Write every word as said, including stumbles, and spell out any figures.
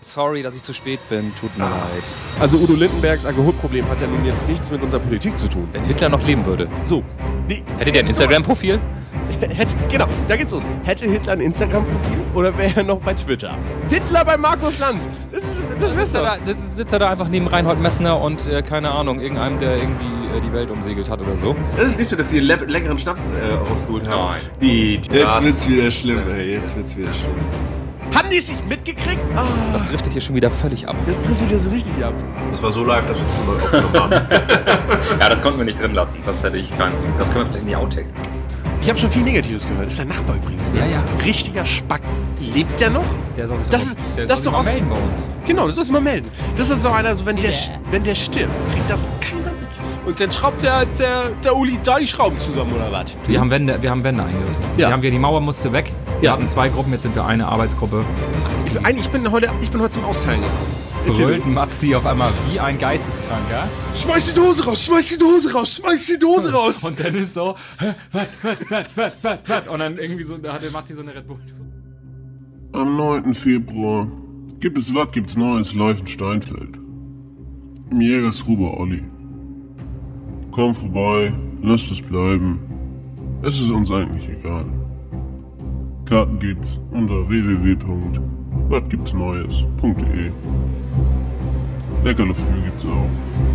Sorry, dass ich zu spät bin. Tut mir ah. leid. Also Udo Lindenbergs Alkoholproblem hat ja nun jetzt nichts mit unserer Politik zu tun. Wenn Hitler noch leben würde. So. Nee, hätte der ein Instagram-Profil? Hätte, genau, da geht's los. Hätte Hitler ein Instagram-Profil oder wäre er noch bei Twitter? Hitler bei Markus Lanz. Das ist das sitzt, er da, sitzt er da einfach neben Reinhold Messner und, äh, keine Ahnung, irgendeinem, der irgendwie äh, die Welt umsegelt hat oder so? Das ist nicht so, dass sie le- leckeren Schnaps äh, rausgeholt haben. Nein. Die, die jetzt wird's wieder schlimm, ey. Jetzt wird's wieder schlimm. Haben die es nicht mitgekriegt? Oh. Das driftet hier schon wieder völlig ab. Das driftet hier so richtig ab. Das war so live, dass wir es mal aufgenommen haben. Ja, das konnten wir nicht drin lassen. Das hätte ich keinen Zug. Das können wir vielleicht in die Outtakes bringen. Ich habe schon viel Negatives gehört. Das ist der Nachbar übrigens. Ne? Ja, ja. Richtiger Spack. Lebt der noch? Der soll sich das ist, der das soll doch sich mal melden bei uns. Genau, das ist mal melden. Das ist so einer, so wenn, der, wenn der stirbt, kriegt das keiner mit. Und dann schraubt der, der, der Uli da die Schrauben zusammen, oder was? Wir haben Wände, wir haben Wände eingerissen. Ja. Die haben wir, die Mauer musste weg. Wir ja. hatten zwei Gruppen, jetzt sind wir eine Arbeitsgruppe. Ich bin, eigentlich, ich bin heute, ich bin heute zum Austeilen gekommen. Brüllt Matzi auf einmal wie ein Geisteskranker. Schmeiß die Dose raus, schmeiß die Dose raus, schmeiß die Dose raus. Und dann ist so, was, was, was, was, was, was. Und dann irgendwie so, da hat der Matzi so eine Red Bull. Am neunten Februar gibt es Was gibt's Neues live in Steinfeld. Im Jägersgruber Olli. Komm vorbei, lasst es bleiben. Es ist uns eigentlich egal. Karten gibt's unter w w w punkt was gibt's neues punkt de. Leckerle Früh gibt's auch.